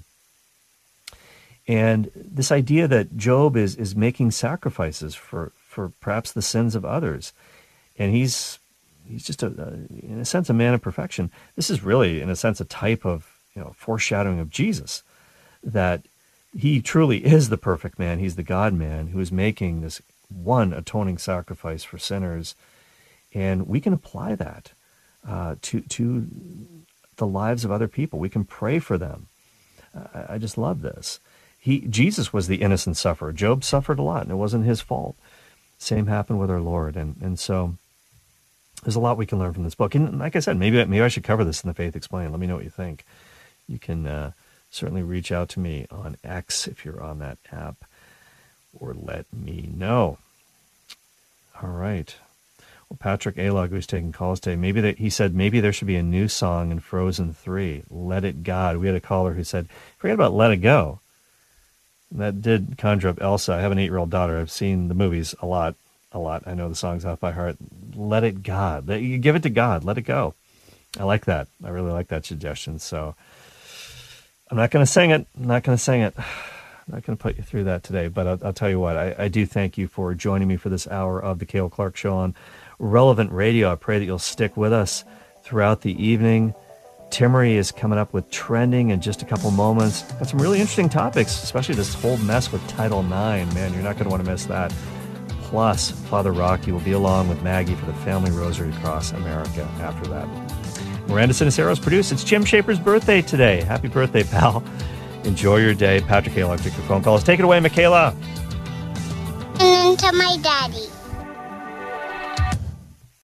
And this idea that Job is is making sacrifices for, for perhaps the sins of others. And he's he's just, a, a, in a sense, a man of perfection. This is really, in a sense, a type of, you know, foreshadowing of Jesus, that he truly is the perfect man. He's the God-man who is making this one atoning sacrifice for sinners, and we can apply that uh, to to the lives of other people. We can pray for them. I, I just love this. He Jesus was the innocent sufferer. Job suffered a lot, and it wasn't his fault. Same happened with our Lord, and and so there's a lot we can learn from this book. And like I said, maybe maybe I should cover this in the Faith Explained. Let me know what you think. You can uh, certainly reach out to me on X if you're on that app, or let me know. All right. Well, Patrick Alog, who's taking calls today, maybe that he said maybe there should be a new song in Frozen three, Let It God. We had a caller who said, forget about Let It Go. And that did conjure up Elsa. I have an eight-year-old daughter. I've seen the movies a lot, a lot. I know the songs off by heart. Let it God. You give it to God. Let it go. I like that. I really like that suggestion. So I'm not going to sing it. I'm not going to sing it. I'm not going to put you through that today, but I'll, I'll tell you what. I, I do thank you for joining me for this hour of the Cale Clark Show on Relevant Radio. I pray that you'll stick with us throughout the evening. Timmery is coming up with trending in just a couple moments. Got some really interesting topics, especially this whole mess with Title nine. Man, you're not going to want to miss that. Plus, Father Rocky will be along with Maggie for the Family Rosary across America after that. Miranda Sinicero's produced. It's Jim Shaper's birthday today. Happy birthday, pal. Enjoy your day. Patrick Alog, take your phone calls. Take it away, Michaela. And to my daddy.